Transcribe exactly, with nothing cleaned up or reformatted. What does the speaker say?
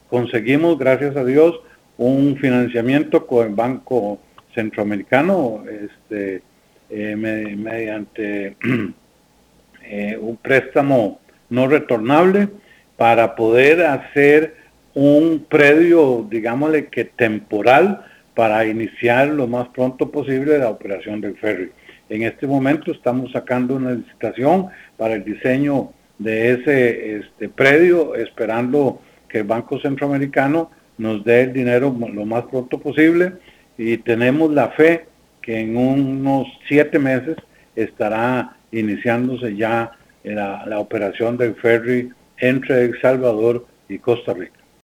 conseguimos, gracias a Dios, un financiamiento con el Banco Centroamericano, este, eh, me, mediante eh, un préstamo no retornable para poder hacer un predio, digámosle que temporal, para iniciar lo más pronto posible la operación del ferry. En este momento estamos sacando una licitación para el diseño de ese este, predio, esperando que el Banco Centroamericano nos dé el dinero lo más pronto posible, y tenemos la fe que en unos siete meses estará iniciándose ya la, la operación del ferry entre El Salvador y Costa Rica.